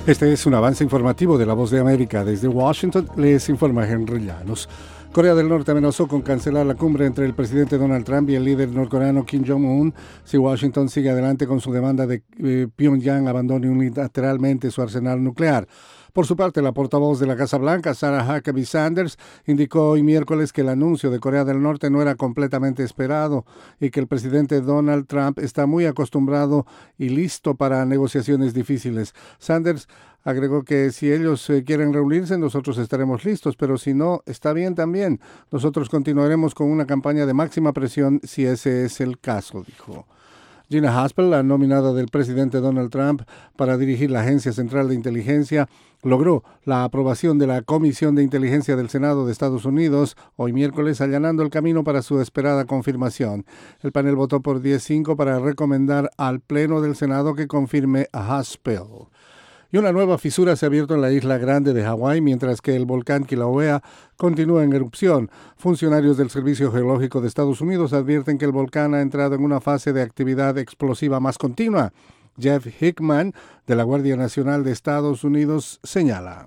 Este es un avance informativo de La Voz de América. Desde Washington les informa Henry Llanos. Corea del Norte amenazó con cancelar la cumbre entre el presidente Donald Trump y el líder norcoreano Kim Jong-un si Washington sigue adelante con su demanda de que Pyongyang abandone unilateralmente su arsenal nuclear. Por su parte, la portavoz de la Casa Blanca, Sarah Huckabee Sanders, indicó hoy miércoles que el anuncio de Corea del Norte no era completamente esperado y que el presidente Donald Trump está muy acostumbrado y listo para negociaciones difíciles. Sanders agregó que si ellos quieren reunirse, nosotros estaremos listos, pero si no, está bien también. Nosotros continuaremos con una campaña de máxima presión si ese es el caso, dijo. Gina Haspel, la nominada del presidente Donald Trump para dirigir la Agencia Central de Inteligencia, logró la aprobación de la Comisión de Inteligencia del Senado de Estados Unidos hoy miércoles, allanando el camino para su esperada confirmación. El panel votó por 10-5 para recomendar al Pleno del Senado que confirme a Haspel. Y una nueva fisura se ha abierto en la isla grande de Hawái, mientras que el volcán Kilauea continúa en erupción. Funcionarios del Servicio Geológico de Estados Unidos advierten que el volcán ha entrado en una fase de actividad explosiva más continua. Jeff Hickman, de la Guardia Nacional de Estados Unidos, señala.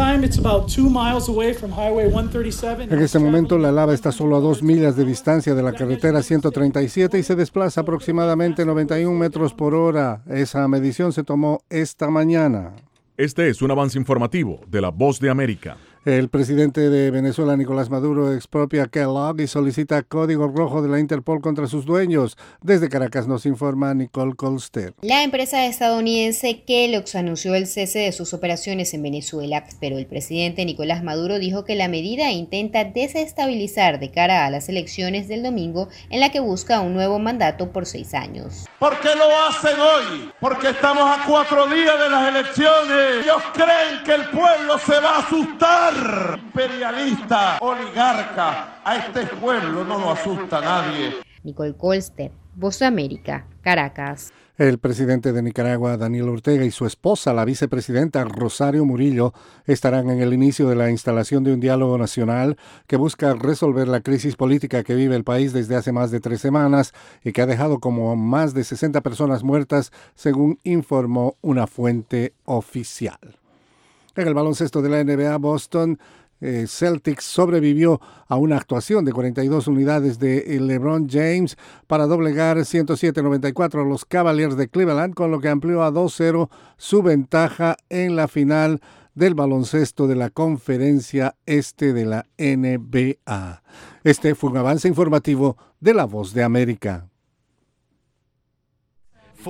En este momento, la lava está solo a 2 millas de distancia de la carretera 137 y se desplaza aproximadamente 91 metros por hora. Esa medición se tomó esta mañana. Este es un avance informativo de La Voz de América. El presidente de Venezuela, Nicolás Maduro, expropia Kellogg y solicita código rojo de la Interpol contra sus dueños. Desde Caracas nos informa Nicole Colster. La empresa estadounidense Kellogg's anunció el cese de sus operaciones en Venezuela, pero el presidente Nicolás Maduro dijo que la medida intenta desestabilizar de cara a las elecciones del domingo, en la que busca un nuevo mandato por 6 años. ¿Por qué lo hacen hoy? Porque estamos a 4 días de las elecciones. Ellos creen que el pueblo se va a asustar. Imperialista, oligarca, a este pueblo no lo asusta nadie. Nicole Colster, Voz de América, Caracas. El presidente de Nicaragua, Daniel Ortega, y su esposa, la vicepresidenta Rosario Murillo, estarán en el inicio de la instalación de un diálogo nacional que busca resolver la crisis política que vive el país desde hace más de 3 semanas y que ha dejado como más de 60 personas muertas, según informó una fuente oficial. En el baloncesto de la NBA, Boston Celtics sobrevivió a una actuación de 42 unidades de LeBron James para doblegar 107-94 a los Cavaliers de Cleveland, con lo que amplió a 2-0 su ventaja en la final del baloncesto de la Conferencia Este de la NBA. Este fue un avance informativo de La Voz de América.